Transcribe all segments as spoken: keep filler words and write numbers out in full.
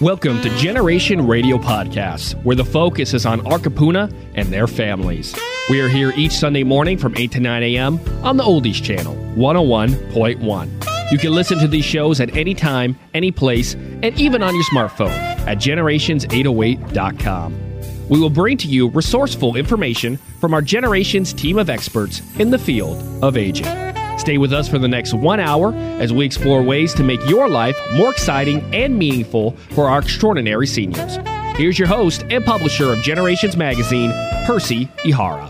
Welcome to Generation Radio Podcast, where the focus is on Arkapuna and their families. We are here each Sunday morning from eight to nine a.m. on the Oldies Channel, one oh one point one. You can listen to these shows at any time, any place, and even on your smartphone at generations eight oh eight dot com. We will bring to you resourceful information from our Generations team of experts in the field of aging. Stay with us for the next one hour as we explore ways to make your life more exciting and meaningful for our extraordinary seniors. Here's your host and publisher of Generations Magazine, Percy Ihara.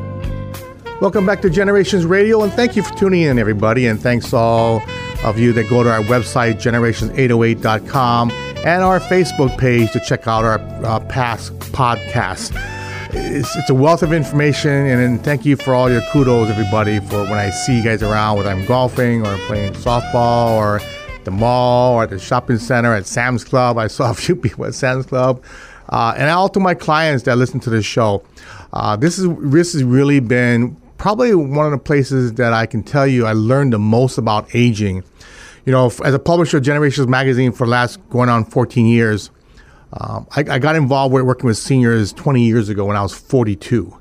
Welcome back to Generations Radio, and thank you for tuning in, everybody. And thanks all of you that go to our website, generations eight oh eight dot com, and our Facebook page to check out our uh, past podcasts. It's, it's a wealth of information, and, and thank you for all your kudos, everybody, for when I see you guys around, whether I'm golfing or playing softball or at the mall or at the shopping center, at Sam's Club. I saw a few people at Sam's Club. Uh, and all to my clients that listen to this show. Uh, this is this has really been probably one of the places that I can tell you I learned the most about aging. You know, as a publisher of Generations Magazine for the last going on fourteen years, Um, I, I got involved with working with seniors twenty years ago when I was forty-two.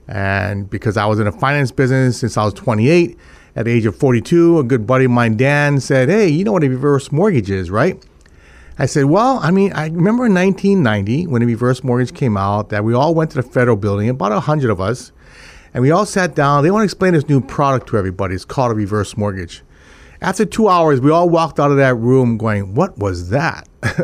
And because I was in the finance business since I was twenty-eight, at the age of forty-two, a good buddy of mine, Dan, said, "Hey, you know what a reverse mortgage is, right?" I said, well, I mean, I remember in nineteen ninety when a reverse mortgage came out that we all went to the federal building, about one hundred of us, and we all sat down. They want to explain this new product to everybody. It's called a reverse mortgage. After two hours, we all walked out of that room going, what was that?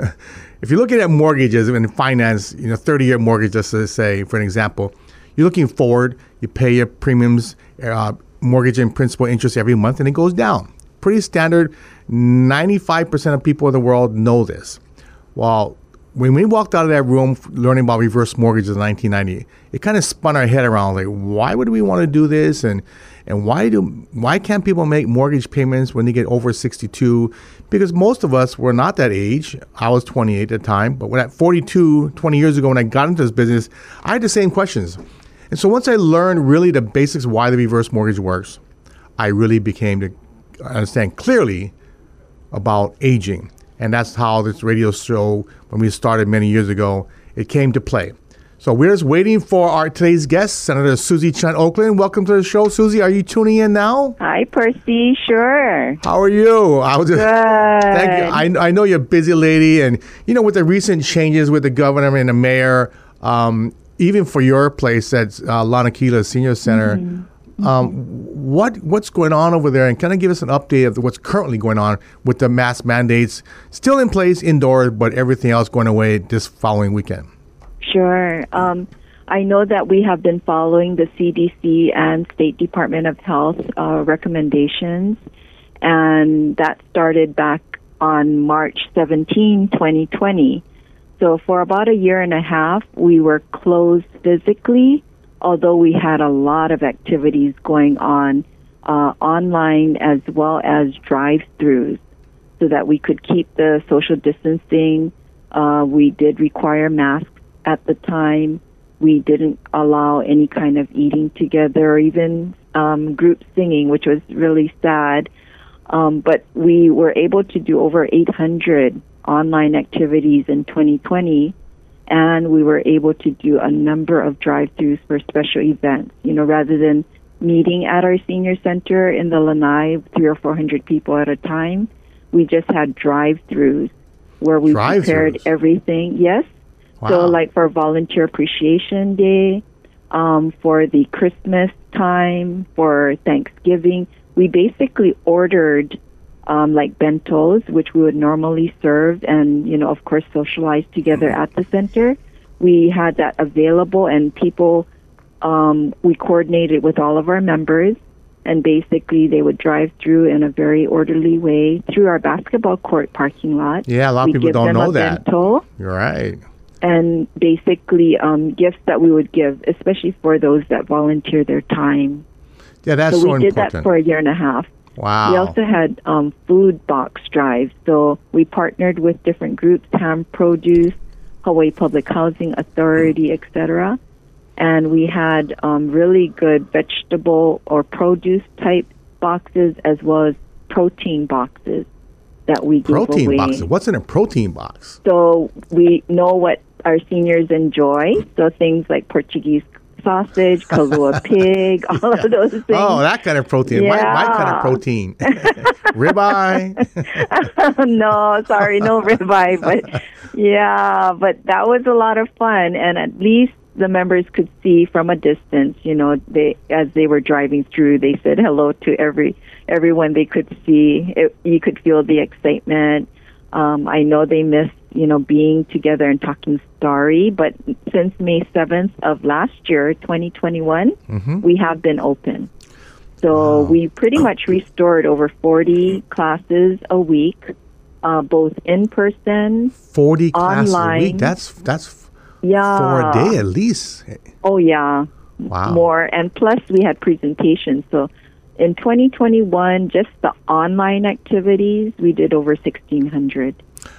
If you're looking at mortgages and finance, you know, thirty-year mortgage, just to say, for an example, you're looking forward, you pay your premiums, uh, mortgage and principal interest every month, and it goes down. Pretty standard. ninety-five percent of people in the world know this. Well, when we walked out of that room learning about reverse mortgages in nineteen ninety, it kind of spun our head around, like, why would we want to do this? And and why do why can't people make mortgage payments when they get over sixty-two? Because most of us were not that age. I was twenty-eight at the time, but when at forty-two, twenty years ago, when I got into this business, I had the same questions. And so once I learned really the basics of why the reverse mortgage works, I really became to understand clearly about aging. And that's how this radio show, when we started many years ago, it came to play. So we're just waiting for our today's guest, Senator Susie Chan Oakland. Welcome to the show, Susie. Are you tuning in now? Hi, Percy. Sure. How are you? I was just, Good. Thank you. I, I know you're a busy lady, and you know, with the recent changes with the governor and the mayor, um, even for your place at uh, Lanakila Senior Center, mm-hmm. um, what what's going on over there? And kind of give us an update of what's currently going on with the mask mandates still in place indoors, but everything else going away this following weekend. Sure. Um, I know that we have been following the C D C and State Department of Health uh, recommendations, and that started back on March seventeenth, twenty twenty. So for about a year and a half, we were closed physically, although we had a lot of activities going on uh, online as well as drive-thrus so that we could keep the social distancing. Uh, we did require masks at the time. We didn't allow any kind of eating together or even um, group singing, which was really sad. Um, but we were able to do over eight hundred online activities in twenty twenty, and we were able to do a number of drive-thrus for special events. You know, rather than meeting at our senior center in the Lanai, three or four hundred people at a time, we just had drive-thrus where we drive-thrus. prepared everything. Yes. Wow. So, like for Volunteer Appreciation Day, um, for the Christmas time, for Thanksgiving, we basically ordered um, like bentos, which we would normally serve and, you know, of course, socialize together at the center. We had that available, and people, um, we coordinated with all of our members, and basically they would drive through in a very orderly way through our basketball court parking lot. Yeah, a lot of we people don't know a that. Bento, You're right. and basically um, gifts that we would give, especially for those that volunteer their time. Yeah, that's so, so we did important. that for a year and a half. Wow. We also had um, food box drives. So we partnered with different groups, Ham Produce, Hawaii Public Housing Authority, et cetera. And we had um, really good vegetable or produce type boxes as well as protein boxes. that we gave Protein away. boxes. What's in a protein box? So we know what our seniors enjoy. So things like Portuguese sausage, Kahlua pig, all of those things. Oh, that kind of protein. Yeah. My, my kind of protein. Ribeye. No, sorry, no ribeye. But yeah, but that was a lot of fun. And at least the members could see from a distance, you know, they as they were driving through, they said hello to every everyone they could see. It, you could feel the excitement. Um, I know they missed, you know, being together and talking story, but since May seventh of last year, twenty twenty-one, Mm-hmm. we have been open. So Wow. we pretty much restored over forty classes a week, uh, both in person, forty classes a online. week. That's that's yeah. for a day at least. Oh, yeah. Wow. More. And plus, we had presentations. So in twenty twenty-one, just the online activities, we did over sixteen hundred.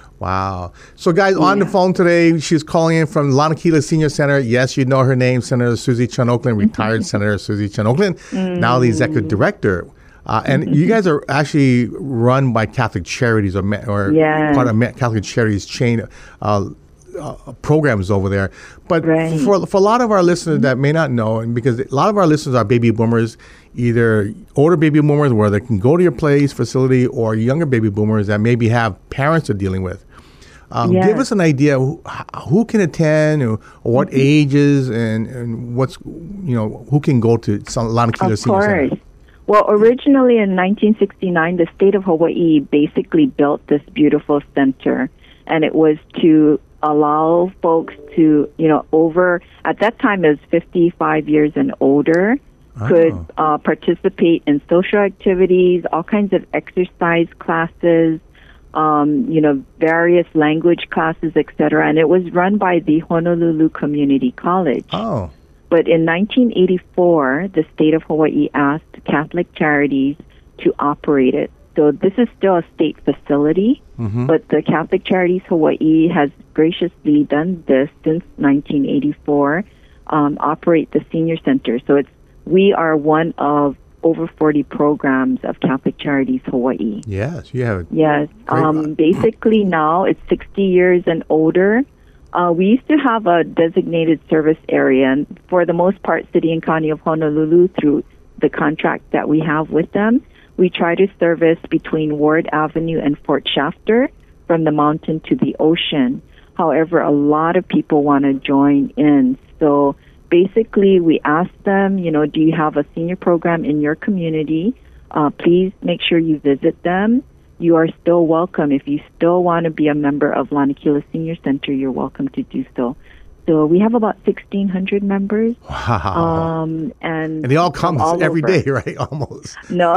Wow. So, guys, on the Yeah. phone today, she's calling in from Lanakila Senior Center. Yes, you know her name, Senator Susie Chun Oakland, retired Senator Susie Chun Oakland, now the executive director. Uh, and you guys are actually run by Catholic Charities or, ma- or Yes. part of Ma- Catholic Charities chain uh, uh, programs over there. But Right. for, for a lot of our listeners that may not know, and because a lot of our listeners are baby boomers, either older baby boomers where they can go to your place, facility, or younger baby boomers that maybe have parents they're dealing with. Um, Yes. Give us an idea who, who can attend, or, or what ages, and, and what's you know who can go to Lanakila Of Senior course. Center. Well, originally in nineteen sixty-nine, the state of Hawaii basically built this beautiful center, and it was to allow folks to, you know, over, at that time it was fifty-five years and older, could Oh. uh, participate in social activities, all kinds of exercise classes, um, you know, various language classes, et cetera. And it was run by the Honolulu Community College. Oh, But in nineteen eighty-four, the state of Hawaii asked Catholic Charities to operate it. So this is still a state facility, Mhm. but the Catholic Charities Hawaii has graciously done this since nineteen eighty-four, um, operate the senior center. So it's we are one of over forty programs of Catholic Charities Hawaii. yes, you have. Yes. Great. Um, basically, now it's sixty years and older. Uh, we used to have a designated service area, and for the most part, City and County of Honolulu, through the contract that we have with them, we try to service between Ward Avenue and Fort Shafter, from the mountain to the ocean. However, a lot of people want to join in. So basically, we ask them, you know, do you have a senior program in your community? Uh, please make sure you visit them. You are still welcome. If you still want to be a member of Lanakila Senior Center, you're welcome to do so. So we have about sixteen hundred members. Wow. Um, and, and they all come all every over. day, right? Almost. No.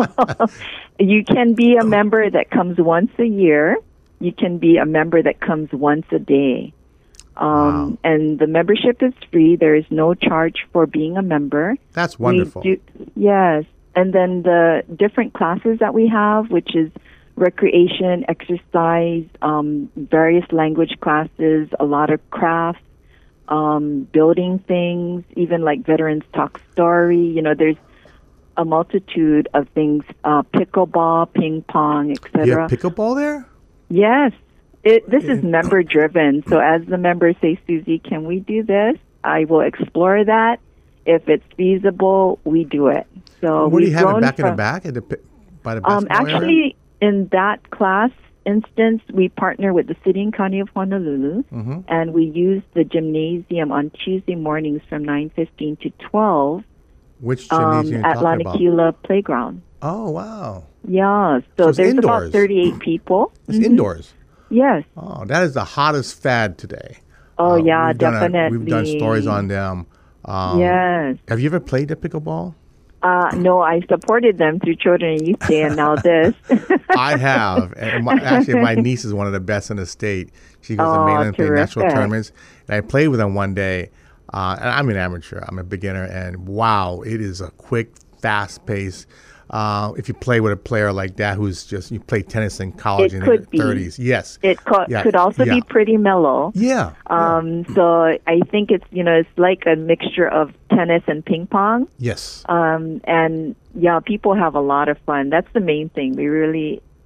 You can be a member that comes once a year. You can be a member that comes once a day. Um, Wow. And the membership is free. There is no charge for being a member. That's wonderful. We do, yes. And then the different classes that we have, which is recreation, exercise, um, various language classes, a lot of crafts, um, building things, even like Veterans Talk Story. You know, there's a multitude of things, uh, pickleball, ping pong, et You cetera. have pickleball there? Yes. It, this is member driven. So as the members say, Susie, can we do this? I will explore that. If it's feasible, we do it. So What do you we've have it grown back in the from- back at the pi- by the Um, basketball area? actually, in that class instance, we partner with the City and County of Honolulu, Mhm. and we use the gymnasium on Tuesday mornings from nine fifteen to twelve Which um, gymnasium at are you talking about? Lanakila Playground. Oh, wow. Yeah, so, So it's there's indoors. about thirty-eight people. It's Mhm. indoors. Yes. Oh, that is the hottest fad today. Oh, Uh, yeah, we've done a- definitely. we've done stories on them. Um, Yes. Have you ever played the pickleball? Uh, no, I supported them through Children and Youth Day, and now this. I have. And my, actually, my niece is one of the best in the state. She goes to Oh, mainland play national terrific. tournaments. And I played with them one day. Uh, and I'm an amateur. I'm a beginner. And wow, it is a quick, fast pace. Uh, if you play with a player like that who's just, you play tennis in college It in could their be. thirties. Yes. It co- Yeah, could also yeah. be pretty mellow. Yeah. Um, so I think it's, you know, it's like a mixture of tennis and ping pong. Yes. Um, and yeah, people have a lot of fun. That's the main thing. We really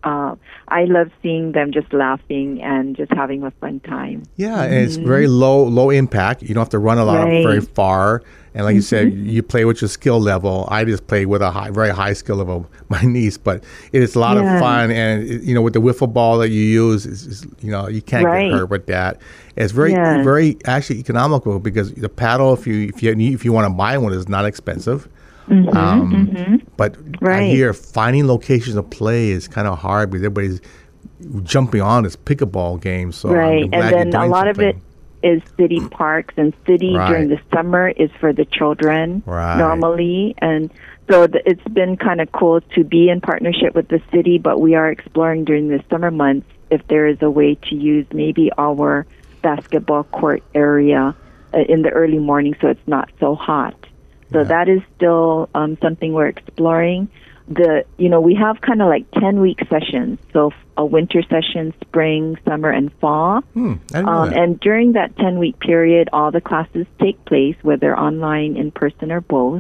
uh, I love seeing them just laughing and just having a fun time. Yeah, mm-hmm. and it's very low low impact. You don't have to run a lot right. very far. And like mm-hmm. you said, you play with your skill level. I just play with a high, very high skill level, my niece. But it is a lot yeah. of fun. And, it, you know, with the wiffle ball that you use, is, is, you know, you can't right. get hurt with that. It's very, yeah. very actually economical because the paddle, if you if you, if you want to buy one, is not expensive. Mm-hmm, um, mm-hmm. But right. I hear finding locations to play is kind of hard because everybody's jumping on this pickleball game. So right, I'm and then a lot something. of it is city parks, and city right. during the summer is for the children right. normally. And so the, it's been kind of cool to be in partnership with the city, but we are exploring during the summer months if there is a way to use maybe our basketball court area uh, in the early morning so it's not so hot. So yeah. that is still um, something we're exploring. The you know we have kind of like ten week sessions, so a winter session, spring, summer, and fall. Hmm, I didn't know um, that. And during that ten week period, all the classes take place, whether online, in person, or both.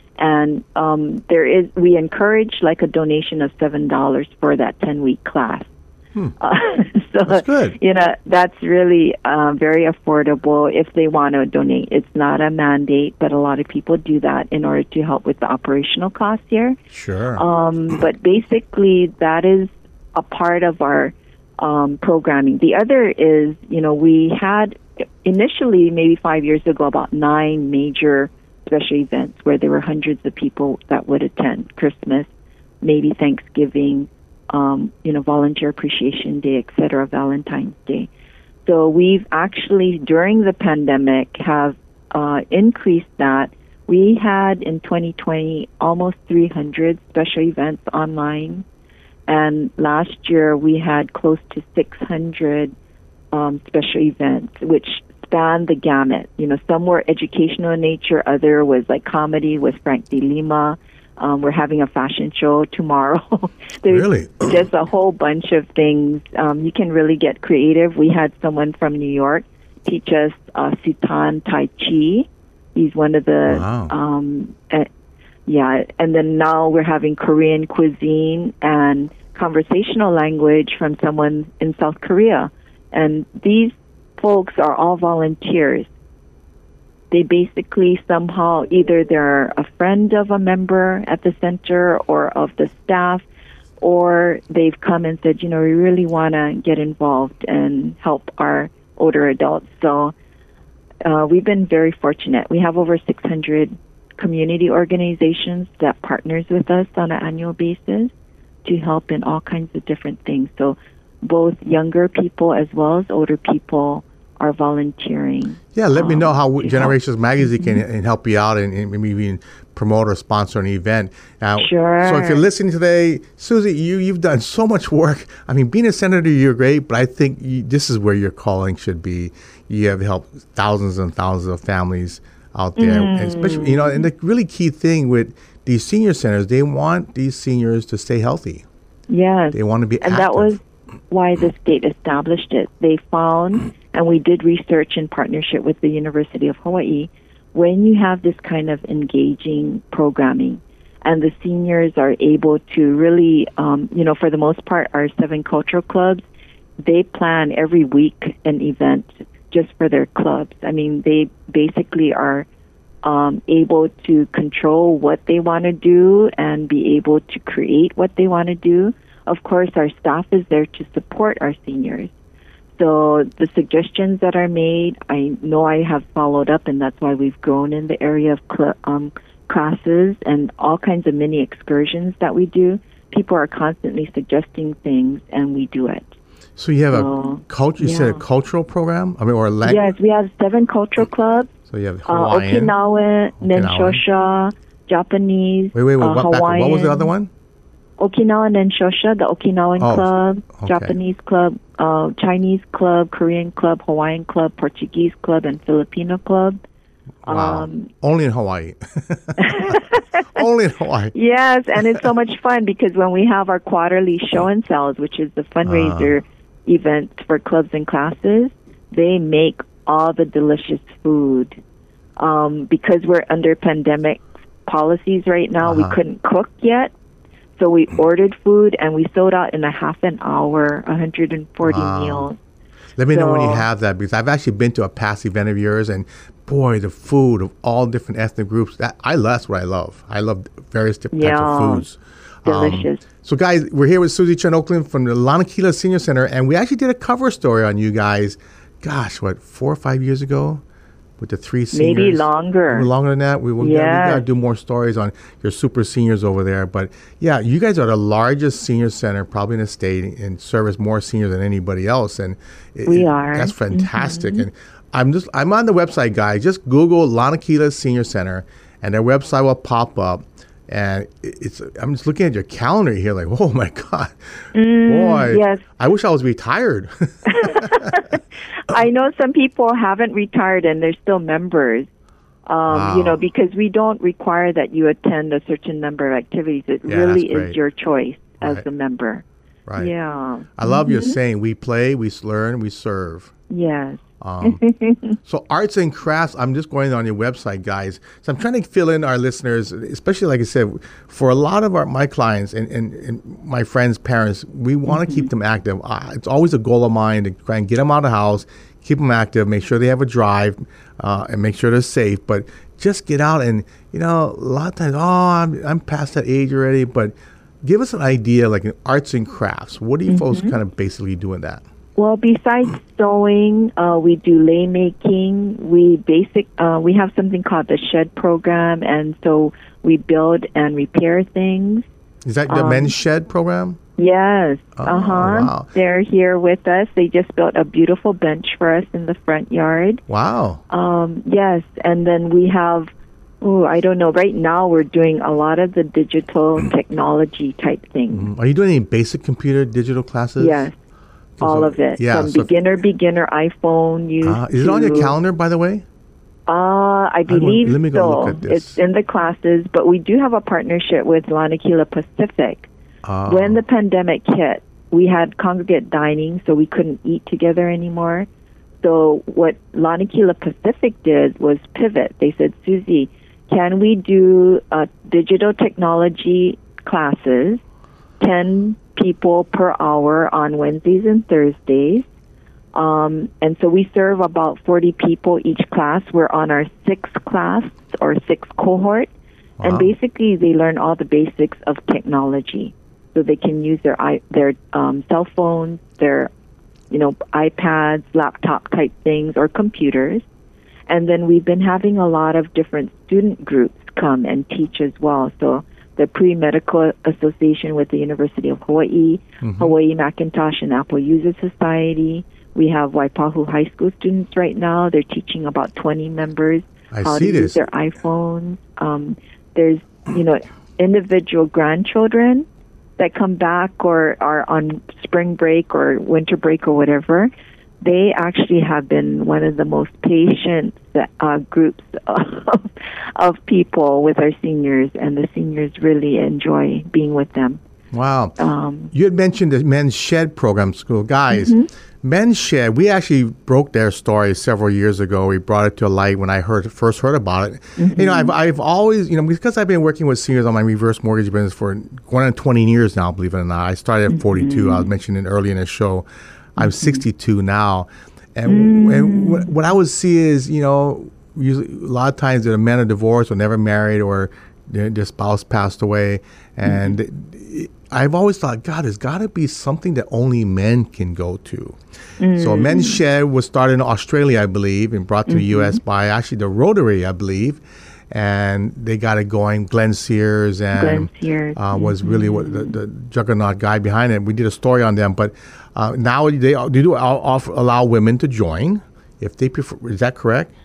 And um, there is we encourage like a donation of seven dollars for that ten week class. Hmm. Uh, so that's good. You know that's really uh, very affordable if they want to donate. It's not a mandate, but a lot of people do that in order to help with the operational costs here. Sure. Um, but basically, that is a part of our um, programming. The other is, you know, we had initially maybe five years ago about nine major special events where there were hundreds of people that would attend. Christmas, maybe Thanksgiving. Um, you know, Volunteer Appreciation Day, et cetera, Valentine's Day. So we've actually, during the pandemic, have uh, increased that. We had in twenty twenty almost three hundred special events online, and last year we had close to six hundred um, special events, which spanned the gamut. You know, some were educational in nature, other was like comedy with Frank De Lima. Um, we're having a fashion show tomorrow. There's really? just a whole bunch of things. Um, you can really get creative. We had someone from New York teach us uh, Sitan Tai Chi. He's one of the, wow. um, uh, yeah, and then now we're having Korean cuisine and conversational language from someone in South Korea. And these folks are all volunteers. They basically somehow, either they're a friend of a member at the center or of the staff, or they've come and said, you know, we really want to get involved and help our older adults. So uh, we've been very fortunate. We have over six hundred community organizations that partners with us on an annual basis to help in all kinds of different things. So both younger people as well as older people are volunteering. Yeah, let um, me know how Generations help. Magazine can mm-hmm. help you out and, and maybe even promote or sponsor an event. Now, sure. So if you're listening today, Susie, you, you've done so much work. I mean, being a senator, you're great, but I think you, this is where your calling should be. You have helped thousands and thousands of families out there. Mm. And especially, you know, and the really key thing with these senior centers, they want these seniors to stay healthy. Yes. They want to be and active. That was why the state established it. They found, and we did research in partnership with the University of Hawaii, when you have this kind of engaging programming and the seniors are able to really, um, you know, for the most part, our seven cultural clubs, they plan every week an event just for their clubs. I mean, they basically are um, able to control what they want to do and be able to create what they want to do. Of course, our staff is there to support our seniors. So the suggestions that are made, I know I have followed up, and that's why we've grown in the area of cl- um, classes and all kinds of mini excursions that we do. People are constantly suggesting things, and we do it. So you have so, a culture. You yeah. said a cultural program. I mean, or a language. Yes, we have seven cultural clubs. So you have Hawaiian, uh, Okinawan, Nenshosa, Japanese, wait, wait, wait. Uh, what, Hawaiian. What was the other one? Okinawa Nenshosa, the Okinawan oh, club, okay. Japanese club, uh, Chinese club, Korean club, Hawaiian club, Portuguese club, and Filipino club. Wow. Um, Only in Hawaii. Only in Hawaii. Yes, and it's so much fun because when we have our quarterly show and sells, which is the fundraiser uh. event for clubs and classes, they make all the delicious food. Um, because we're under pandemic policies right now, uh-huh. we couldn't cook yet. so we ordered food, and we sold out in a half an hour, one hundred forty Wow. meals. Let me know when you So- have that, because I've actually been to a past event of yours, and boy, the food of all different ethnic groups, that I that's what I love. I love various different types Yeah. of foods. Um, Delicious. so guys, we're here with Susie Chen Oakland from the Lanakila Senior Center, and we actually did a cover story on you guys, gosh, what, four or five years ago? With the three seniors. Maybe longer. Maybe longer than that. We will we Yes. got to do more stories on your super seniors over there. But yeah, you guys are the largest senior center probably in the state and service more seniors than anybody else. And it- We it- are. That's fantastic. Mm-hmm. And I'm just I'm on the website, guys. Just Google Lanakila Senior Center, and their website will pop up. And it- it's I'm just looking at your calendar here, like, oh my god, boy, yes. I wish I was retired. I know some people haven't retired and they're still members. Um, Wow. You know, because we don't require that you attend a certain number of activities. It Yeah, really that's great. is your choice Right. as a member. Right. Yeah. I love your saying, we play, we learn, we serve. Yes. Um, so arts and crafts, I'm just going on your website, guys. So I'm trying to fill in our listeners, especially like I said, for a lot of our my clients and, and, and my friends' parents, we want to keep them active. Uh, it's always a goal of mine to try and get them out of the house, keep them active, make sure they have a drive, uh, and make sure they're safe. But just get out and, you know, a lot of times, oh, I'm, I'm past that age already. But give us an idea, like in arts and crafts. What are you folks kind of basically doing that? Well, besides sewing, uh, we do lei making. We basic uh, we have something called the shed program, and so we build and repair things. Is that the Um, men's shed program? Yes. Oh, uh huh. wow. They're here with us. They just built a beautiful bench for us in the front yard. Wow. Um, yes, and then we have. Oh, I don't know. Right now, we're doing a lot of the digital technology type things. Are you doing any basic computer digital classes? Yes. All So- of it. yeah, From so if- beginner, beginner, iPhone use. Uh, is it on your to- calendar, by the way? Uh, I want- believe let me go so. look at this. It's in the classes, but we do have a partnership with Lanakila Pacific. Uh, When the pandemic hit, we had congregate dining, so we couldn't eat together anymore. So what Lanakila Pacific did was pivot. They said, Susie, can we do uh, digital technology classes, ten people per hour on Wednesdays and Thursdays? Um, and so we serve about forty people each class. We're on our sixth class or sixth cohort. Wow. And basically they learn all the basics of technology. So they can use their i their um, cell phones, their you know iPads, laptop type things, or computers. And then we've been having a lot of different student groups come and teach as well. So the Pre-Medical Association with the University of Hawaii, Hawaii Macintosh and Apple User Society. We have Waipahu High School students right now. They're teaching about twenty members I how see to this. use their iPhones. Um, there's, you know, individual grandchildren that come back or are on spring break or winter break or whatever. They actually have been one of the most patient uh, groups of, of people with our seniors, and the seniors really enjoy being with them. Wow. Um, You had mentioned the men's shed program school. Guys, Mm-hmm. men's shed, we actually broke their story several years ago. We brought it to light when I heard first heard about it. Mm-hmm. You know, I've, I've always, you know, because I've been working with seniors on my reverse mortgage business for going on twenty years now, believe it or not. I started at forty-two. I was mentioning earlier in the show. I'm sixty-two now. And, and what, what I would see is, you know, usually a lot of times the men are divorced or never married or their, their spouse passed away. And it, I've always thought, God, there's got to be something that only men can go to. So Men's Shed was started in Australia, I believe, and brought to the U S by actually the Rotary, I believe. And they got it going. Glenn Sears and Glenn Sears. Uh, was really what the, the juggernaut guy behind it. We did a story on them, but uh, now they, they do offer, allow women to join if they prefer. Is that correct?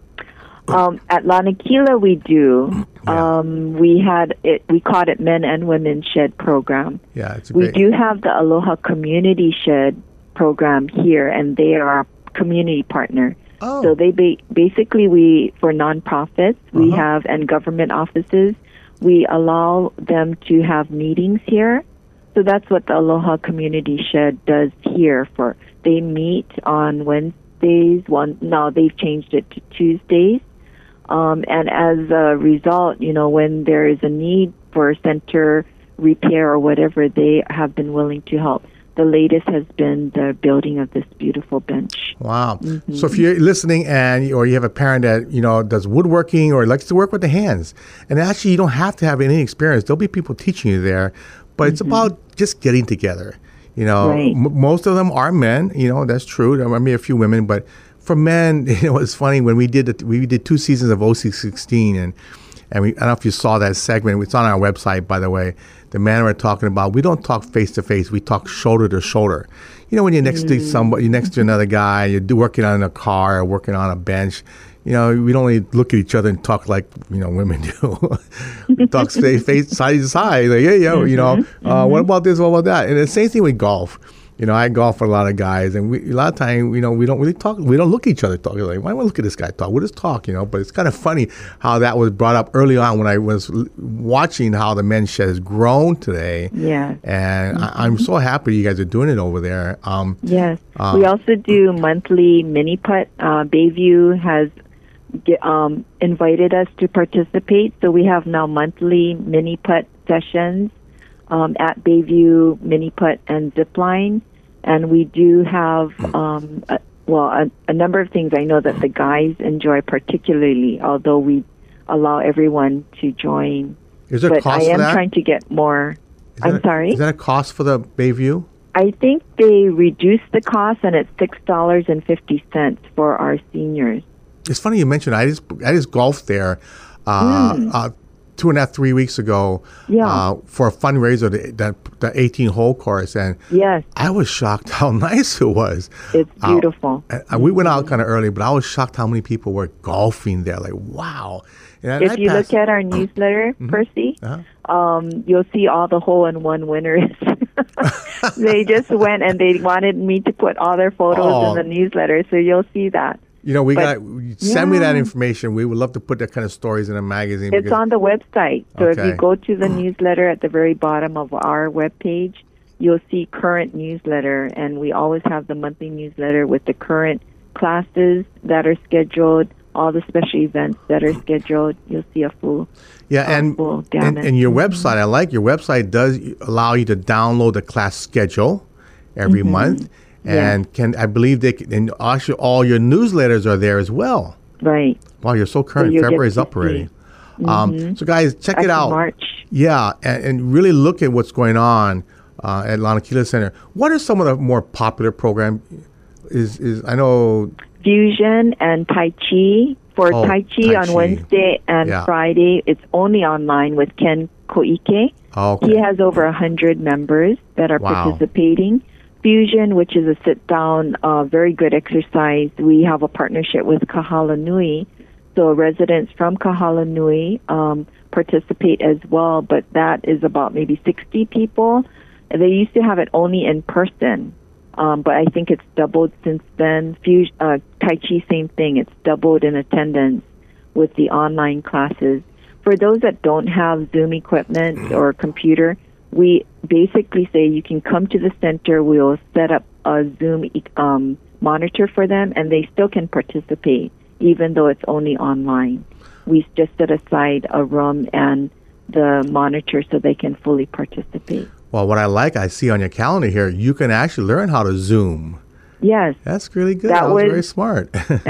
Um, at Lanakila, we do. Yeah. Um, we had it. We called it Men and Women Shed Program. Yeah, it's a We great. do have the Aloha Community Shed Program here, and they are our community partner. Oh. So they ba- basically we for nonprofits we Uh-huh. have and government offices we allow them to have meetings here. So that's what the Aloha Community Shed does here. For they meet on Wednesdays. One now they've changed it to Tuesdays. Um, and as a result, you know, when there is a need for center repair or whatever, they have been willing to help. The latest has been the building of this beautiful bench. Wow. Mm-hmm. So if you're listening and or you have a parent that, you know, does woodworking or likes to work with the hands, and actually you don't have to have any experience. There'll be people teaching you there, but mm-hmm. it's about just getting together. You know, right. m- most of them are men, you know, that's true. There might be a few women, but for men, you know, it's funny when we did it, we did two seasons of O C sixteen, and and we, I don't know if you saw that segment. It's on our website, by the way. The man we're talking about, we don't talk face to face. We talk shoulder to shoulder. You know, when you're next mm. to somebody, you're next to another guy, you're working on a car or working on a bench. You know, we don't only look at each other and talk like, you know, women do. We talk face, face, side to side. Like, hey, yo, mm-hmm. you know, uh, mm-hmm. what about this? What about that? And the same thing with golf. You know, I golf with a lot of guys, and we, a lot of time, you know, we don't really talk. We don't look at each other talk. Like, why do I look at this guy talk? We'll just talk, you know. But it's kind of funny how that was brought up early on when I was l- watching how the men's shed has grown today. Yeah. And mm-hmm. I, I'm so happy you guys are doing it over there. Um, yes. Uh, we also do monthly mini putt. Uh, Bayview has get, um, invited us to participate, so we have now monthly mini putt sessions. Um, at Bayview Mini Putt and Zipline, and we do have um, a, well a, a number of things I know that the guys enjoy particularly, although we allow everyone to join. Is there but a cost I am for that? trying to get more. I'm a, sorry? Is that a cost for the Bayview? I think they reduced the cost, and it's six dollars and fifty cents for our seniors. It's funny you mentioned I just, I just golfed there uh, mm. uh, two and a half, three weeks ago yeah. uh, for a fundraiser, the, the, the eighteen-hole course. And yes. I was shocked how nice it was. It's beautiful. Uh, and we went out kind of early, but I was shocked how many people were golfing there. Like, wow. And if I you passed, look at our newsletter, mm-hmm. Percy, uh-huh. um, you'll see all the hole-in-one winners. They just went and they wanted me to put all their photos oh. in the newsletter, so you'll see that. You know, we but, got send yeah. me that information. We would love to put that kind of stories in a magazine. It's on the website. So okay. if you go to the newsletter at the very bottom of our webpage, you'll see current newsletter, and we always have the monthly newsletter with the current classes that are scheduled, all the special events that are scheduled. You'll see a full yeah, uh, and, full and and your website. I like your website does allow you to download the class schedule every mm-hmm. month. And yeah. can I believe they can, and actually all your newsletters are there as well. Right. Wow, you're so current. So February's up already. Mm-hmm. Um, so guys, check Actually, it out. March. Yeah, and, and really look at what's going on uh, at Lanakila Center. What are some of the more popular programs? Is is I know Fusion and Tai Chi. For oh, Tai Chi Tai on Chi. Wednesday and yeah. Friday, it's only online with Ken Koike. Oh, okay. He has over one hundred members that are wow. participating. Fusion, which is a sit-down, uh, very good exercise. We have a partnership with Kahala Nui, so residents from Kahala Nui um, participate as well, but that is about maybe sixty people. They used to have it only in person, um, but I think it's doubled since then. Fusion, uh, Tai Chi, same thing. It's doubled in attendance with the online classes. For those that don't have Zoom equipment or computer, we basically say you can come to the center. We'll set up a Zoom um, monitor for them, and they still can participate, even though it's only online. We just set aside a room and the monitor so they can fully participate. Well, what I like, I see on your calendar here, you can actually learn how to Zoom. Yes. That's really good. That, that was, was very smart.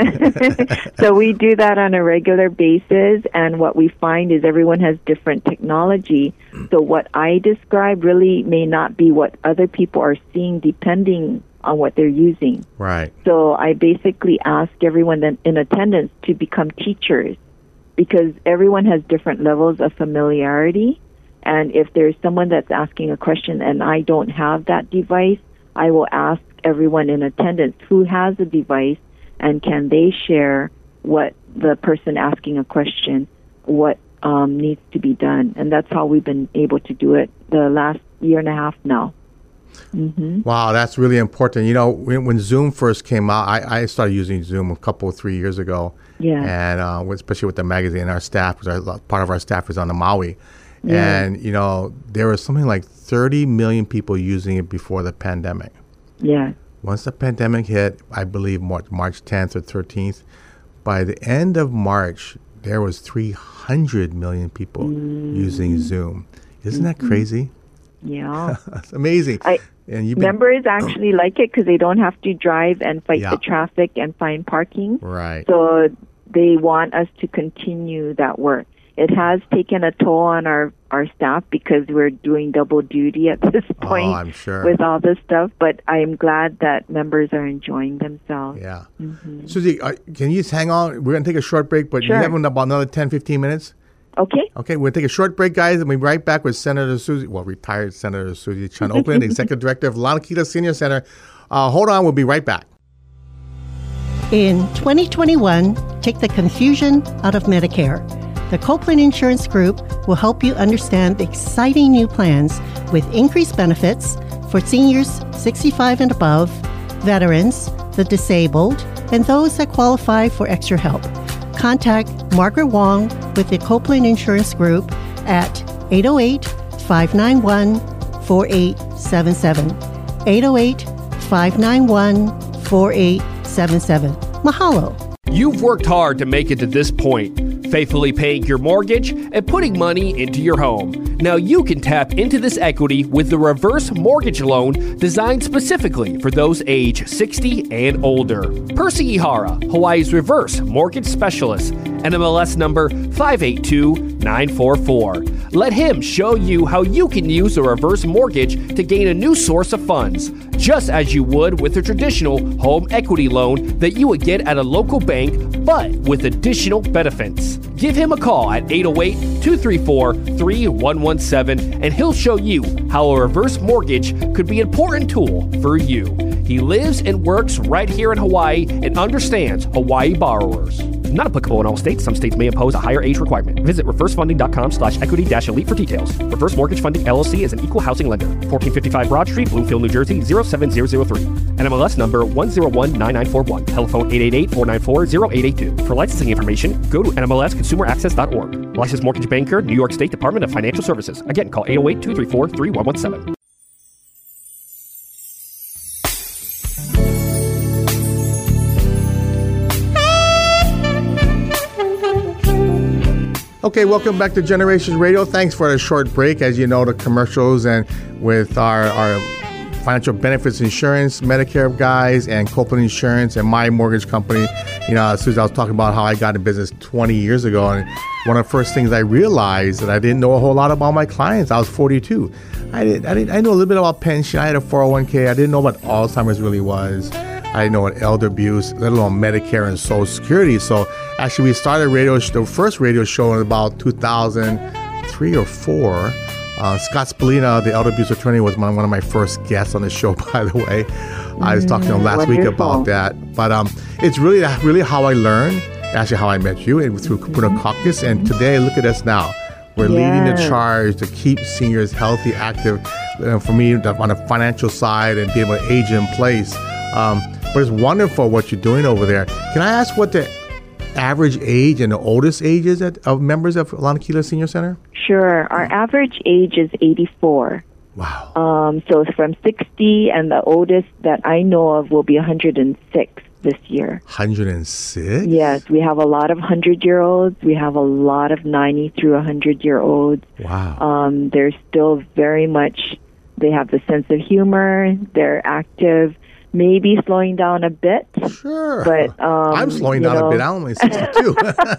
So we do that on a regular basis, and what we find is everyone has different technology. So what I describe really may not be what other people are seeing depending on what they're using. Right. So I basically ask everyone then in attendance to become teachers, because everyone has different levels of familiarity. And if there's someone that's asking a question and I don't have that device, I will ask everyone in attendance who has a device, and can they share what the person asking a question, what um, needs to be done. And that's how we've been able to do it the last year and a half now. Mm-hmm. Wow, that's really important. You know, when, when Zoom first came out, I, I started using Zoom a couple, three years ago. Yeah. And uh, especially with the magazine, our staff, because our, part of our staff is on the Maui. Yeah. And, you know, there was something like thirty million people using it before the pandemic. Yeah. Once the pandemic hit, I believe March, March tenth or thirteenth, by the end of March, there was three hundred million people mm. using Zoom. Isn't mm-hmm. that crazy? Yeah. That's amazing. I, and you've been, members actually like it because they don't have to drive and fight Yeah. the traffic and find parking. Right. So they want us to continue that work. It has taken a toll on our, our staff because we're doing double duty at this point Oh, I'm sure. with all this stuff, but I'm glad that members are enjoying themselves. Yeah. Mm-hmm. Susie, uh, can you just hang on? We're going to take a short break, but Sure. you have about another ten, fifteen minutes? Okay. Okay, we'll take a short break, guys, and we'll be right back with Senator Susie, well, retired Senator Susie Chan Oakland, Executive Director of Lanakila Senior Center. Uh, hold on, we'll be right back. In twenty twenty-one, take the confusion out of Medicare. The Copeland Insurance Group will help you understand the exciting new plans with increased benefits for seniors sixty-five and above, veterans, the disabled, and those that qualify for extra help. Contact Margaret Wong with the Copeland Insurance Group at eight oh eight, five nine one, four eight seven seven. eight oh eight, five nine one, four eight seven seven. Mahalo. You've worked hard to make it to this point, faithfully paying your mortgage and putting money into your home. Now you can tap into this equity with the reverse mortgage loan designed specifically for those age sixty and older. Percy Ihara, Hawaii's reverse mortgage specialist, N M L S number five eight two nine four four. Let him show you how you can use a reverse mortgage to gain a new source of funds, just as you would with a traditional home equity loan that you would get at a local bank, but with additional benefits. Give him a call at eight oh eight, two three four, three one one seven and he'll show you how a reverse mortgage could be an important tool for you. He lives and works right here in Hawaii and understands Hawaii borrowers. Not applicable in all states. Some states may impose a higher age requirement. Visit reversefunding.com slash equity dash elite for details. Reverse Mortgage Funding L L C is an equal housing lender. fourteen fifty-five Broad Street, Bloomfield, New Jersey, zero seven zero zero three. N M L S number one zero one nine nine four one. Telephone eight eight eight, four nine four, zero eight eight two. For licensing information, go to N M L S consumer access dot org. Licensed mortgage banker, New York State Department of Financial Services. Again, call eight oh eight, two three four, three one one seven. Okay, welcome back to Generations Radio. Thanks for the short break. As you know, the commercials and with our, our financial benefits insurance, Medicare guys, and Copeland Insurance and my mortgage company. You know, as soon as I was talking about how I got in business twenty years ago, and one of the first things I realized that I didn't know a whole lot about my clients. I was forty-two. I did. I did. I knew a little bit about pension. I had a four oh one k. I didn't know what Alzheimer's really was. I didn't know what elder abuse, let alone Medicare and Social Security. So actually, we started radio. The first radio show in about two thousand three or four. Uh, Scott Spallina, the elder abuse attorney, was one, one of my first guests on the show. By the way, mm, I was talking to him last wonderful. week about that. But um, it's really, really how I learned. Actually, how I met you and through Kupuna Caucus. And today, look at us now. We're yes. leading the charge to keep seniors healthy, active. Uh, for me, on the financial side, and be able to age in place. Um, but it's wonderful what you're doing over there. Can I ask what the average age and the oldest age is at, of members of Lanakila Senior Center? Sure. Our average age is eighty-four. Wow. Um, so it's from sixty, and the oldest that I know of will be one hundred six this year. one hundred six? Yes. We have a lot of one hundred-year-olds. We have a lot of ninety through one hundred-year-olds. Wow. Um, they're still very much, they have the sense of humor. They're active. Maybe slowing down a bit. Sure. But um, I'm slowing down know. a bit. I'm only sixty-two.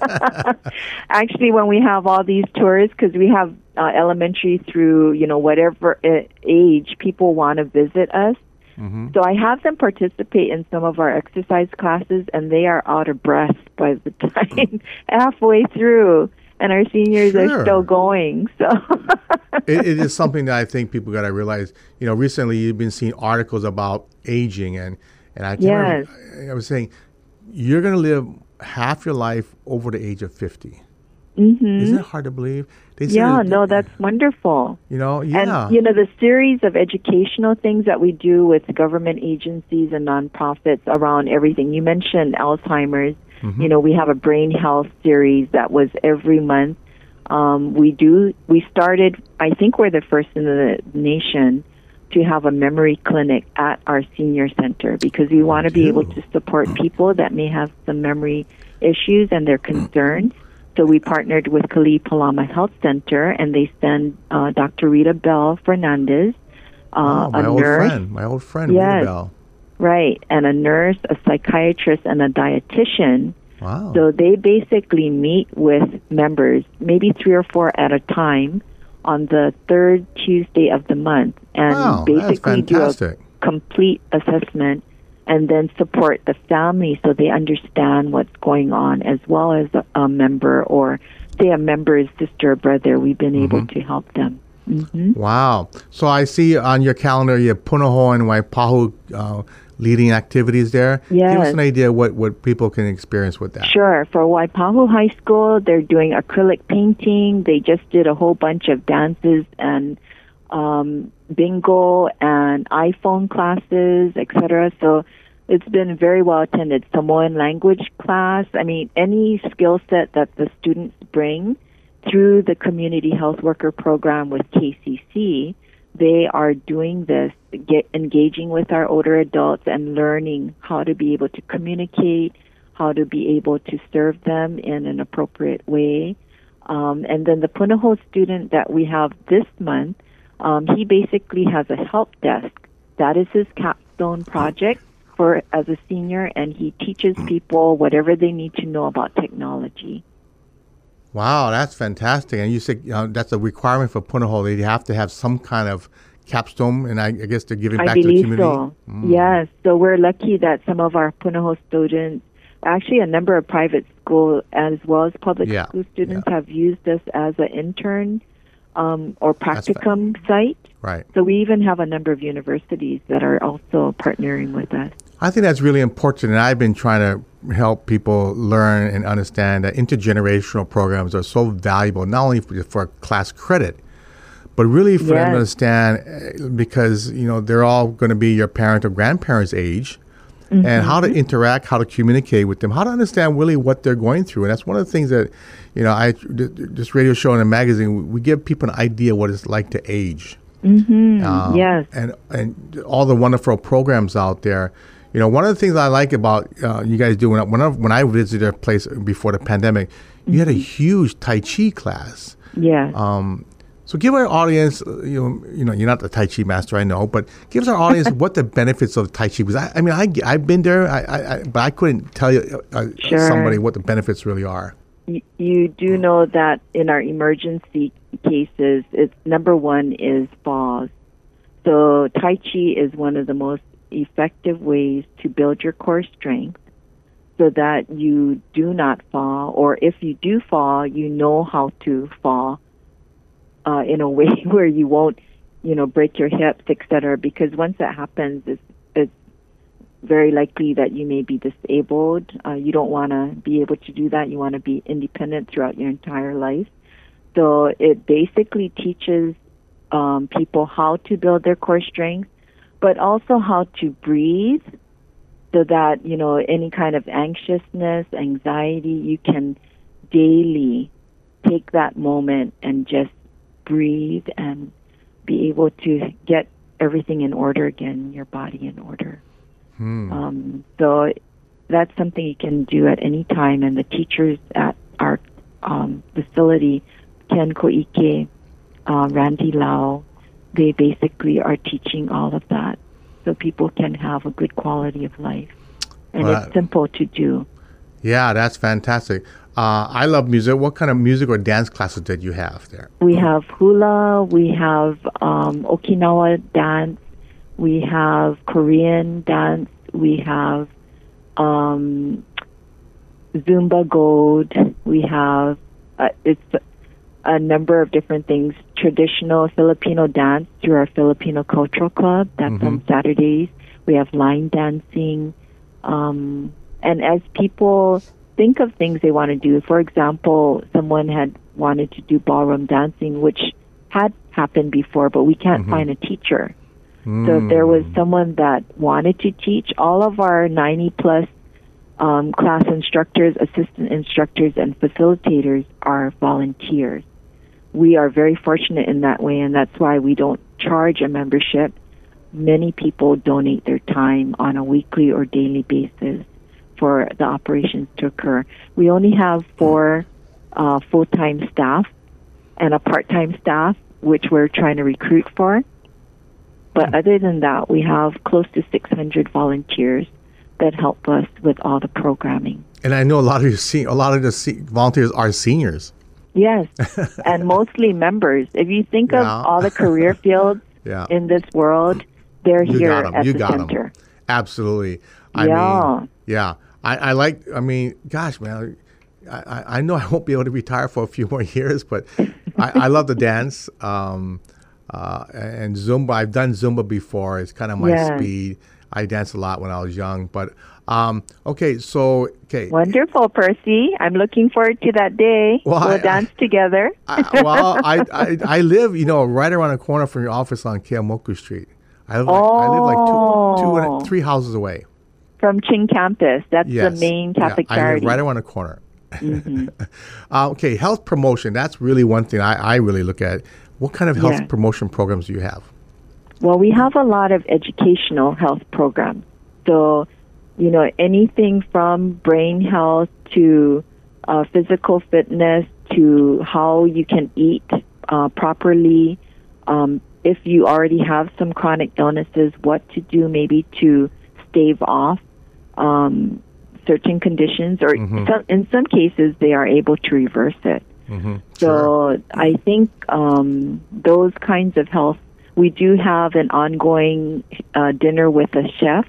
Actually, when we have all these tours, because we have uh, elementary through, you know, whatever age, people want to visit us. Mm-hmm. So I have them participate in some of our exercise classes, and they are out of breath by the time halfway through. And our seniors sure. are still going. So it, it is something that I think people got to realize. You know, recently you've been seeing articles about aging, and and I, yes. remember, I was saying you're going to live half your life over the age of fifty. Mm-hmm. Isn't it hard to believe? They yeah, no, that's wonderful. You know, yeah. And, you know, the series of educational things that we do with government agencies and nonprofits around everything. You mentioned Alzheimer's. Mm-hmm. You know, we have a brain health series that was every month. Um, we do, we started, I think we're the first in the nation to have a memory clinic at our senior center because we want to be able to support people that may have some memory issues and their concerns. So we partnered with Kali Palama Health Center, and they send uh, Doctor Rita Bell Fernandez, uh, oh, my a old nurse. friend, my old friend, Yes. Rita Bell. Right, and a nurse, a psychiatrist, and a dietitian. Wow. So they basically meet with members, maybe three or four at a time, on the third Tuesday of the month, and wow, that's basically do a fantastic. complete assessment and then support the family so they understand what's going on, as well as a, a member or, say, a member's sister or brother. We've been able Mm-hmm. to help them. Mm-hmm. Wow. So I see on your calendar you have Punahou and Waipahu uh, leading activities there. Give us Yes. an idea what, what people can experience with that. Sure. For Waipahu High School, they're doing acrylic painting. They just did a whole bunch of dances and um, bingo and iPhone classes, et cetera. So it's been very well attended. Samoan language class. I mean, any skill set that the students bring through the community health worker program with K C C, they are doing this, get engaging with our older adults and learning how to be able to communicate, how to be able to serve them in an appropriate way. Um, and then the Punahou student that we have this month, um, he basically has a help desk. That is his capstone project for as a senior, and he teaches people whatever they need to know about technology. Wow, that's fantastic. And you said you know, that's a requirement for Punahou. They have to have some kind of capstone, and I, I guess they're giving I back to the believe community. so. Mm. Yes. So we're lucky that some of our Punahou students, actually a number of private school as well as public Yeah, school students, yeah. have used us as an intern um, or That's fa- practicum site. Right. So we even have a number of universities that are also partnering with us. I think that's really important, and I've been trying to help people learn and understand that intergenerational programs are so valuable, not only for, for class credit, but really for them Yes. to understand uh, because, you know, they're all going to be your parent or grandparents' age, Mm-hmm. and how to interact, how to communicate with them, how to understand really what they're going through. And that's one of the things that, you know, I this radio show and a magazine, we, we give people an idea what it's like to age. Mm-hmm. Um, yes. and and all the wonderful programs out there. You know, one of the things I like about uh, you guys do when I, when I, when I visited a place before the pandemic, you Mm-hmm. had a huge Tai Chi class. Yes. Um, so give our audience, uh, you know, you know, you're not the Tai Chi master, I know, but give our audience what the benefits of Tai Chi was. I, I mean, I I've been there, I, I, I but I couldn't tell you uh, Sure. somebody what the benefits really are. You, you do know that in our emergency cases, it's number one is falls. So Tai Chi is one of the most effective ways to build your core strength so that you do not fall, or if you do fall, you know how to fall uh, in a way where you won't, you know, break your hips, et cetera. Because once that happens, it's, it's very likely that you may be disabled. Uh, you don't want to be able to do that. You want to be independent throughout your entire life. So it basically teaches um, people how to build their core strength, but also how to breathe so that, you know, any kind of anxiousness, anxiety, you can daily take that moment and just breathe and be able to get everything in order again, your body in order. Hmm. Um, so that's something you can do at any time, and the teachers at our um, facility, Ken Koike, uh, Randy Lau, they basically are teaching all of that so people can have a good quality of life. And Well, it's simple to do. Yeah, that's fantastic. Uh, I love music. What kind of music or dance classes did you have there? We have hula, we have um, Okinawa dance, we have Korean dance, we have um, Zumba Gold, we have, uh, it's a number of different things. Traditional Filipino dance through our Filipino Cultural Club, that's Mhm. on Saturdays. We have line dancing. Um, and as people think of things they want to do, for example, someone had wanted to do ballroom dancing, which had happened before, but we can't Mhm. find a teacher. So if there was someone that wanted to teach, all of our ninety plus um, class instructors, assistant instructors, and facilitators are volunteers. We are very fortunate in that way, and that's why we don't charge a membership. Many people donate their time on a weekly or daily basis for the operations to occur. We only have four uh, full-time staff and a part-time staff, which we're trying to recruit for. But mm. other than that, we have close to six hundred volunteers that help us with all the programming. And I know a lot of you see a lot of the se- volunteers are seniors. Yes, and mostly members. If you think yeah. of all the career fields yeah. in this world, they're you here got 'em. at you the got center. 'em. Absolutely. I yeah. mean, yeah. I, I like, I mean, gosh, man, I, I know I won't be able to retire for a few more years, but I, I love to dance. Um, uh, and Zumba, I've done Zumba before. It's kind of my yes. speed. I danced a lot when I was young, but um, okay, so okay. Wonderful, Percy. I'm looking forward to that day. Well, we'll I, dance I, together. I, well, I, I I live, you know, right around the corner from your office on Keomoku Street. I live, like, oh. I live like two, two and three houses away. From Ching Campus. That's yes. the main Catholic yeah, charity. I live right around the corner. Mm-hmm. uh, okay, health promotion. That's really one thing I, I really look at. What kind of health yeah. promotion programs do you have? Well, we have a lot of educational health programs. So, you know, anything from brain health to uh, physical fitness to how you can eat uh, properly. Um, if you already have some chronic illnesses, what to do maybe to stave off um, certain conditions, or mm-hmm. some, in some cases they are able to reverse it. Mm-hmm. So sure. I think um, those kinds of health. We do have an ongoing uh, dinner with a chef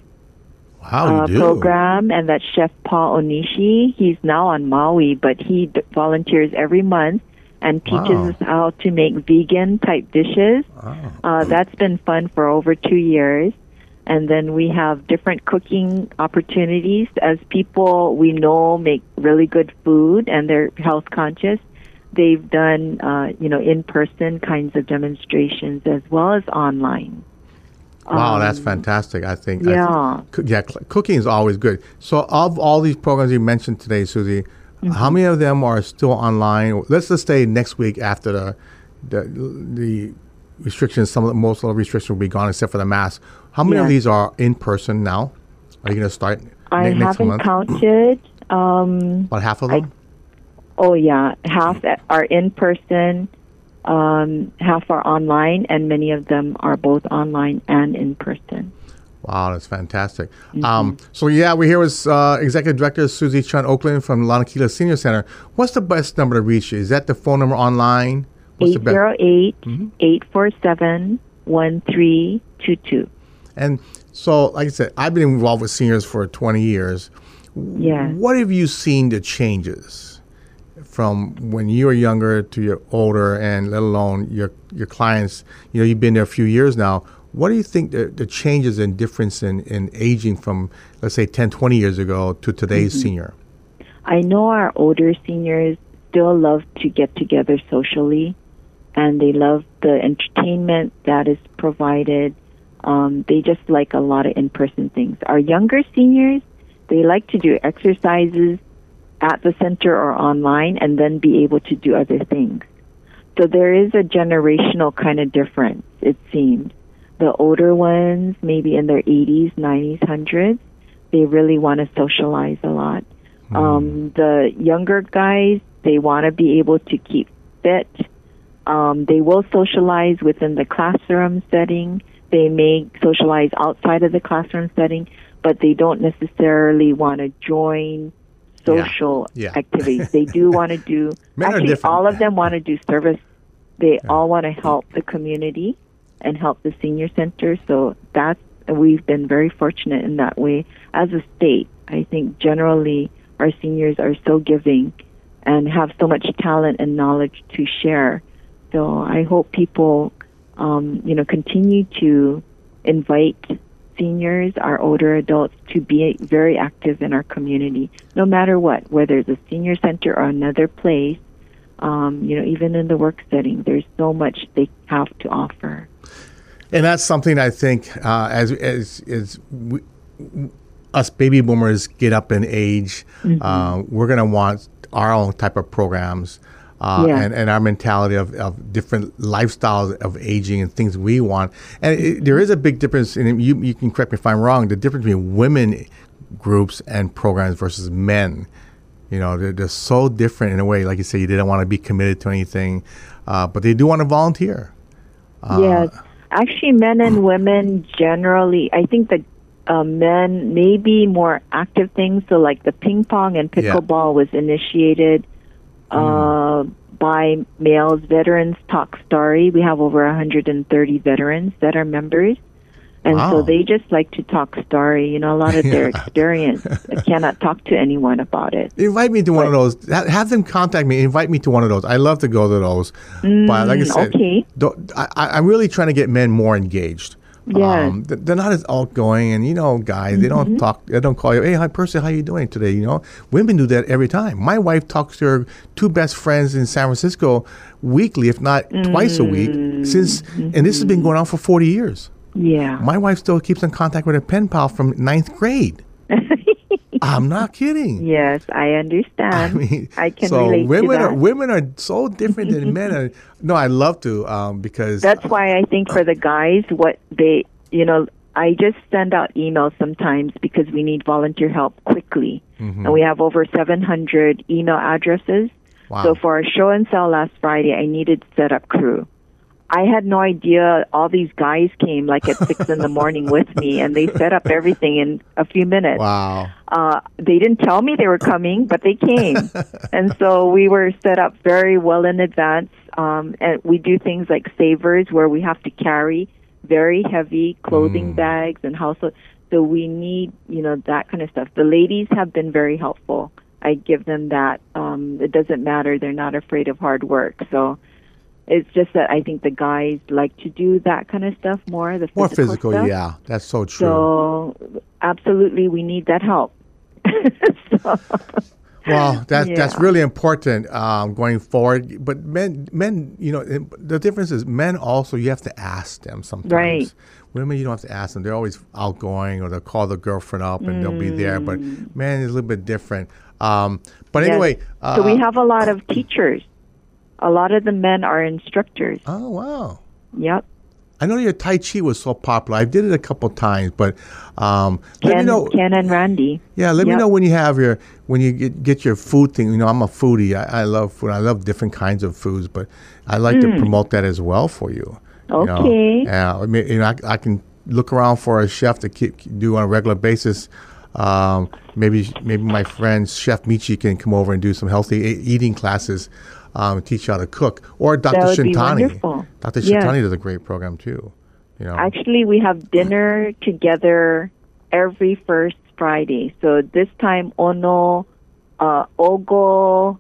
wow, uh, you do. program, and that's Chef Paul Onishi. He's now on Maui, but he d- volunteers every month and teaches wow. us how to make vegan type dishes. Wow. Uh, that's been fun for over two years. And then we have different cooking opportunities as people we know make really good food and they're health conscious. They've done, uh, you know, in-person kinds of demonstrations as well as online. Wow, um, that's fantastic. I think. Yeah. I think, yeah, cl- cooking is always good. So of all these programs you mentioned today, Susie, mm-hmm. how many of them are still online? Let's just say next week after the the, the restrictions, some of the, most of the restrictions will be gone except for the mask. How many yes. of these are in person now? Are you going to start I ne- next haven't month? counted. Um, About half of them? I, oh, yeah. Half are in person, um, half are online, and many of them are both online and in person. Wow, that's fantastic. Mm-hmm. Um, so, yeah, we're here with uh, Executive Director Susie Chun Oakland from Lanakila Senior Center. What's the best number to reach you? Is that the phone number online? eight zero eight, eight four seven, one three two two. And so, like I said, I've been involved with seniors for twenty years. Yeah. What have you seen the changes from when you were younger to your older, and let alone your your clients? You know, you've been there a few years now. What do you think the, the changes and difference in, in aging from, let's say, ten, twenty years ago to today's mm-hmm. senior? I know our older seniors still love to get together socially, and they love the entertainment that is provided. Um, they just like a lot of in-person things. Our younger seniors, they like to do exercises at the center or online and then be able to do other things. So there is a generational kind of difference, it seems. The older ones, maybe in their eighties, nineties, hundreds, they really want to socialize a lot. Mm. Um, the younger guys, they want to be able to keep fit. Um, they will socialize within the classroom setting. They may socialize outside of the classroom setting, but they don't necessarily want to join social yeah. Yeah. activities. They do want to do, Men actually all of them want to do service. They yeah. all want to help the community and help the senior center. So that's, we've been very fortunate in that way. As a state, I think generally our seniors are so giving and have so much talent and knowledge to share. So I hope people, um, you know, continue to invite seniors, our older adults, to be very active in our community, no matter what, whether it's a senior center or another place. Um, you know, even in the work setting, there's so much they have to offer. And that's something I think uh, as as as we, us baby boomers get up in age, mm-hmm. uh, we're going to want our own type of programs. Uh, yeah. and, and our mentality of, of different lifestyles of aging and things we want. And it, there is a big difference, and you, you can correct me if I'm wrong, the difference between women groups and programs versus men You know, they're, they're so different in a way. Like you say, you didn't want to be committed to anything, uh, but they do want to volunteer. Uh, yes. Actually, men and women generally, I think that uh, men may be more active things. So like the ping pong and pickleball yeah. was initiated uh, mm. by males. Veterans Talk Story. We have over one hundred thirty veterans that are members. And wow. so they just like to talk story. You know, a lot of their yeah. experience cannot talk to anyone about it. Invite me to but, one of those. Have them contact me. Invite me to one of those. I love to go to those. Mm, but like I said, okay. I, I'm really trying to get men more engaged. Yeah. Um, they're not as outgoing, and you know, guys, mm-hmm. they don't talk. They don't call you. Hey, hi, Percy, how you doing today? You know, women do that every time. My wife talks to her two best friends in San Francisco weekly, if not mm-hmm. twice a week, since, mm-hmm. and this has been going on for forty years. Yeah. My wife still keeps in contact with her pen pal from ninth grade. I'm not kidding. Yes, I understand. I mean, I can so relate women to that. Are, women are so different than men are. No, I love to um, because... That's why I think for the guys, what they, you know, I just send out emails sometimes because we need volunteer help quickly. Mm-hmm. And we have over seven hundred email addresses. Wow. So for our show and sell last Friday, I needed setup crew. I had no idea all these guys came like at six in the morning with me, and they set up everything in a few minutes. Wow. Uh, they didn't tell me they were coming, but they came. And so we were set up very well in advance. Um, and we do things like savers where we have to carry very heavy clothing mm. bags and household. So we need, you know, that kind of stuff. The ladies have been very helpful. I give them that. Um, it doesn't matter. They're not afraid of hard work. So it's just that I think the guys like to do that kind of stuff more. The physical more physical, stuff. Yeah, that's so true. So absolutely, we need that help. so, well, that yeah. that's really important um, going forward. But men, men, you know, the difference is men also you have to ask them sometimes. Right. Women, you don't have to ask them. They're always outgoing, or they'll call the girlfriend up and mm. they'll be there. But men is a little bit different. Um, but yes. anyway, uh, so we have a lot of teachers. A lot of the men are instructors. Oh, wow. Yep. I know your Tai Chi was so popular. I did it a couple times, but um, Ken, let me know. Ken and Randy. Yeah, let yep. me know when you have your, when you get, get your food thing. You know, I'm a foodie. I, I love food. I love different kinds of foods, but I like mm. to promote that as well for you. Okay. You know, uh, I mean, you know, I, I can look around for a chef to keep, do on a regular basis. Um, maybe maybe my friend Chef Michi can come over and do some healthy e- eating classes. Um, teach you how to cook, or Doctor Shintani. Doctor Yes. Shintani does a great program too. You know, actually, we have dinner together every first Friday. So this time, Ono uh, Ogo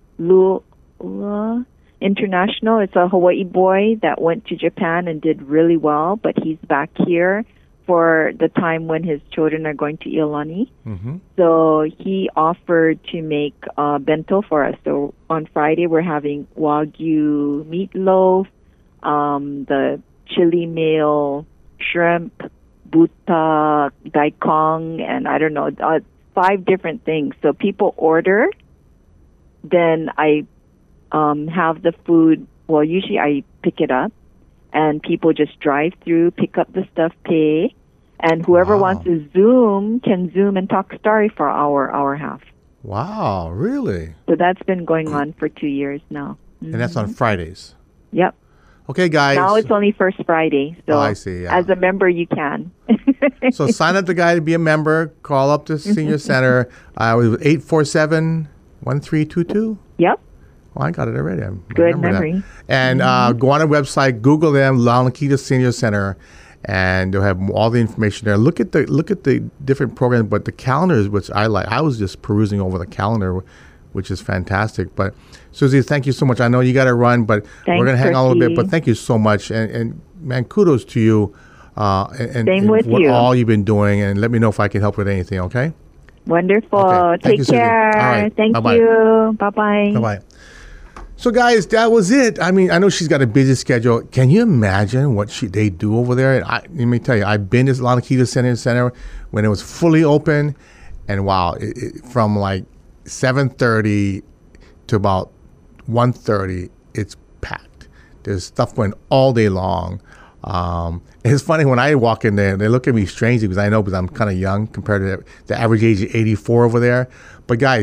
Lua International. It's a Hawaii boy that went to Japan and did really well, but he's back here for the time when his children are going to Iolani. Mm-hmm. So he offered to make uh, bento for us. So on Friday, we're having Wagyu meatloaf, um, the chili meal, shrimp, buta, daikong, and I don't know, uh, five different things. So people order, then I um, have the food. Well, usually I pick it up. And people just drive through, pick up the stuff, pay, and whoever wow. wants to Zoom can Zoom and talk story for an hour, hour and a half. Wow, really? So that's been going on for two years now. Mm-hmm. And that's on Fridays? Yep. Okay, guys. Now it's only first Friday. So oh, I see. Yeah. As a member, you can. So sign up the guy to be a member. Call up to Senior Center. Uh, it was eight four seven, one three two two? Yep. Well, I got it already. I Good memory. That. And mm-hmm. uh, go on our website, Google them, La Nikita Senior Center, and they'll have all the information there. Look at the look at the different programs, but the calendars, which I like. I was just perusing over the calendar, which is fantastic. But Susie, thank you so much. I know you got to run, but Thanks, we're going to hang Percy. on a little bit. But thank you so much, and, and man, kudos to you, uh, and, Same and with what you. all you've been doing. And let me know if I can help with anything. Okay. Wonderful. Okay. Take you, care. All right. Thank Bye-bye. you. Bye bye. Bye bye. So, guys, that was it. I mean, I know she's got a busy schedule. Can you imagine what she they do over there? I, let me tell you, I've been to La Nikita Center Center when it was fully open, and wow, it, it, from like seven thirty to about one thirty, it's packed. There's stuff going all day long. Um, it's funny when I walk in there, they look at me strangely because I know because I'm kind of young compared to the, the average age of eighty-four over there. But guys,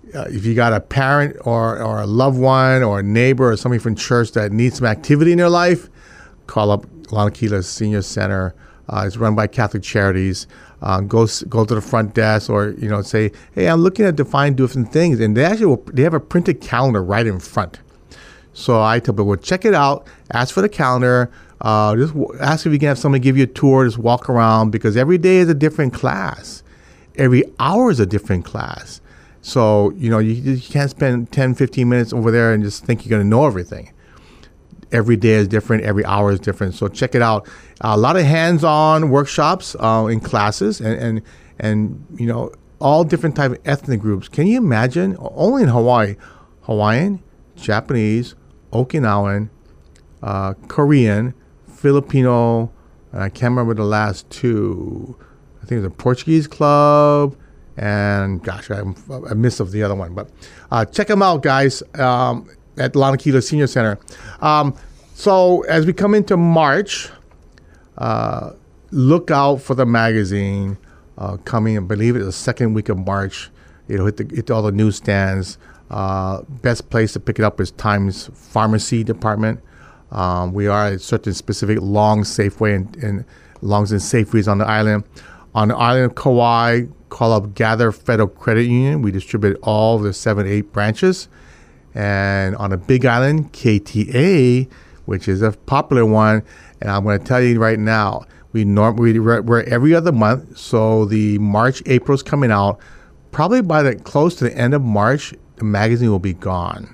uh, if you got a parent or, or a loved one or a neighbor or somebody from church that needs some activity in their life, call up Lanakila Senior Center. Uh, it's run by Catholic Charities. Uh, go go to the front desk, or you know, say, "Hey, I'm looking at define different things," and they actually will, they have a printed calendar right in front. So I tell people, well, check it out. Ask for the calendar. Uh, just w- ask if you can have somebody give you a tour. Just walk around, because every day is a different class. Every hour is a different class. So you know, you, you can't spend ten, fifteen minutes over there and just think you're going to know everything. Every day is different. Every hour is different. So check it out. Uh, a lot of hands-on workshops uh, in classes, and, and and you know, all different type of ethnic groups. Can you imagine? Only in Hawaii, Hawaiian, Japanese, Okinawan, uh, Korean, Filipino. And I can't remember the last two. I think it was a Portuguese club, and gosh, I, I missed of the other one. But uh, check them out, guys. Um, at Lanakila Senior Center. Um, so as we come into March, uh, look out for the magazine uh, coming. I believe it's the second week of March. It'll hit, the, hit all the newsstands. Uh, best place to pick it up is Times Pharmacy Department. Um, we are at certain specific Long Safeway and, and Longs and Safeways on the island. On the island of Kauai, call up Gather Federal Credit Union. We distribute all of the seven, eight branches. And on the Big Island, K T A, which is a popular one, and I'm going to tell you right now, we normally we're every other month, so the March, April's coming out. Probably by the close to the end of March, the magazine will be gone.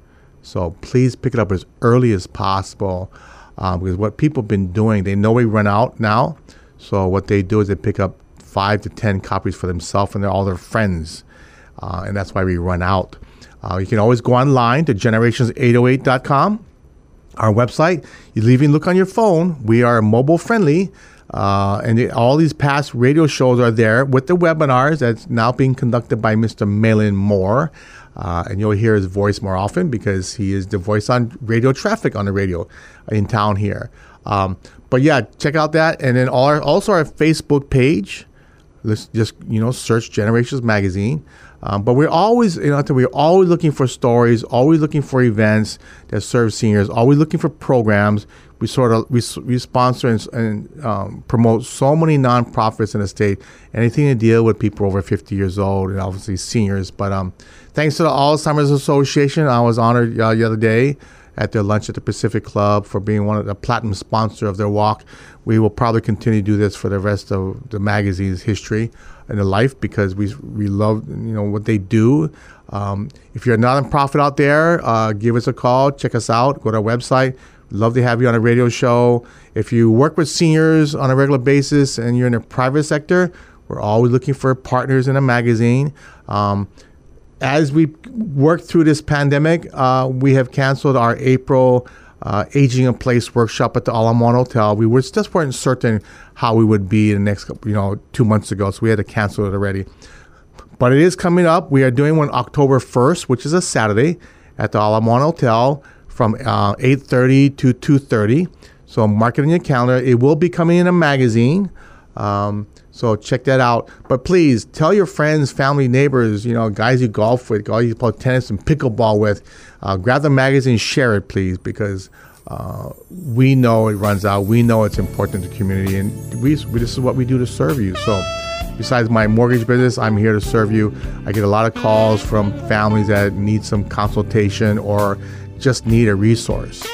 So please pick it up as early as possible, um, because what people have been doing, they know we run out now. So what they do is they pick up five to ten copies for themselves and their, all their friends, uh, and that's why we run out. Uh, you can always go online to generations eight oh eight dot com, our website. You leave a look on your phone. We are mobile friendly, uh, and the, all these past radio shows are there with the webinars that's now being conducted by Mister Malin Moore. Uh, and you'll hear his voice more often because he is the voice on radio traffic on the radio in town here. Um, but yeah, check out that. And then our, also our Facebook page. Let's just, you know, search Generations Magazine. Um, but we're always, you know, we're always looking for stories, always looking for events that serve seniors, always looking for programs. We sort of we, we sponsor and, and um, promote so many nonprofits in the state, anything to deal with people over fifty years old and obviously seniors. But um, thanks to the Alzheimer's Association, I was honored uh, the other day at their lunch at the Pacific Club for being one of the platinum sponsor of their walk. We will probably continue to do this for the rest of the magazine's history and the life, because we we love, you know, what they do. Um, if you're a nonprofit out there, uh, give us a call, check us out, go to our website. We'd love to have you on a radio show. If you work with seniors on a regular basis and you're in the private sector, we're always looking for partners in a magazine. Um, as we work through this pandemic, uh, we have canceled our April uh, Aging in Place workshop at the Alamon Hotel. We were just weren't certain how we would be in the next, you know, two months ago, so we had to cancel it already. But it is coming up. We are doing one October first, which is a Saturday, at the Alamon Hotel from uh, eight thirty to two thirty. So mark it in your calendar. It will be coming in a magazine. Um, so check that out. But please tell your friends, family, neighbors, you know, guys you golf with, guys you play tennis and pickleball with. Uh, grab the magazine, share it, please, because uh, we know it runs out. We know it's important to the community, and we, we this is what we do to serve you. So besides my mortgage business, I'm here to serve you. I get a lot of calls from families that need some consultation or just need a resource.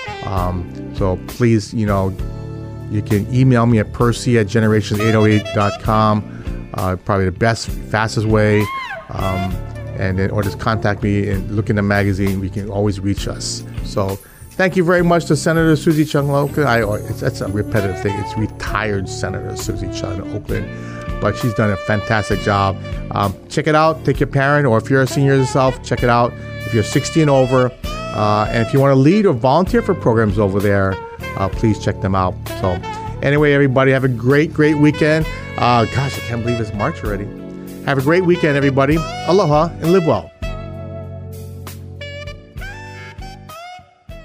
Um, so please, you know, you can email me at percy at generations eight oh eight dot com. Uh, probably the best, fastest way. Um, and then, or just contact me and look in the magazine. We can always reach us. So thank you very much to Senator Susie Chung Oakland. I, it's, that's a repetitive thing. It's retired Senator Susie Chung Oakland. But she's done a fantastic job. Um, check it out. Take your parent, or if you're a senior yourself, check it out. If you're sixty and over, uh, and if you want to lead or volunteer for programs over there, uh, please check them out. So anyway, everybody, have a great, great weekend. Uh, gosh, I can't believe it's March already. Have a great weekend, everybody. Aloha and live well.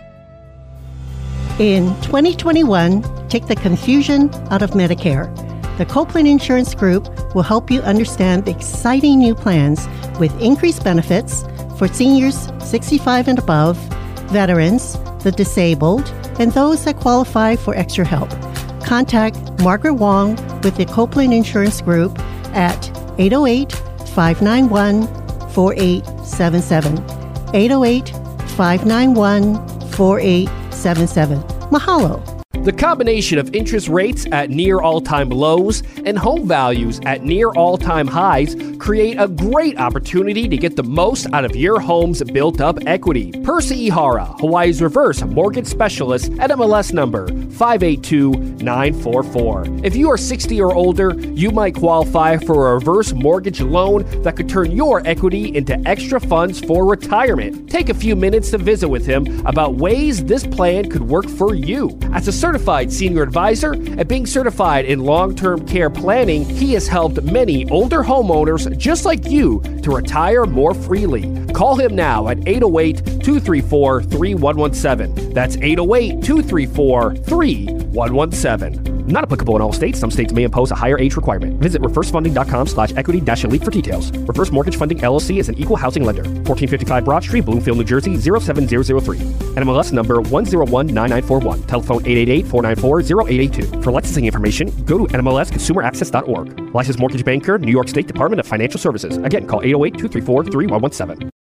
In twenty twenty-one, take the confusion out of Medicare. The Copeland Insurance Group will help you understand the exciting new plans with increased benefits for seniors sixty-five and above, veterans, the disabled, and those that qualify for extra help. Contact Margaret Wong with the Copeland Insurance Group at eight oh eight, five nine one, four eight seven seven. eight oh eight, five nine one, four eight seven seven. Mahalo. The combination of interest rates at near all-time lows and home values at near all-time highs create a great opportunity to get the most out of your home's built-up equity. Percy Ihara, Hawaii's reverse mortgage specialist at M L S number five eight two nine four four. If you are sixty or older, you might qualify for a reverse mortgage loan that could turn your equity into extra funds for retirement. Take a few minutes to visit with him about ways this plan could work for you. As a certified senior advisor and being certified in long-term care planning, he has helped many older homeowners just like you to retire more freely. Call him now at eight oh eight, two three four, three one one seven. That's eight oh eight, two three four, three one one seven. Not applicable in all states. Some states may impose a higher age requirement. Visit reversefunding.com slash equity dash elite for details. Reverse Mortgage Funding L L C is an equal housing lender. fourteen fifty-five Broad Street, Bloomfield, New Jersey, zero seven zero zero three. N M L S number one zero one nine nine four one. Telephone eight eight eight, four nine four, zero eight eight two. For licensing information, go to N M L S consumer access dot org. Licensed mortgage banker, New York State Department of Financial Services. Again, call eight oh eight, two three four, three one one seven.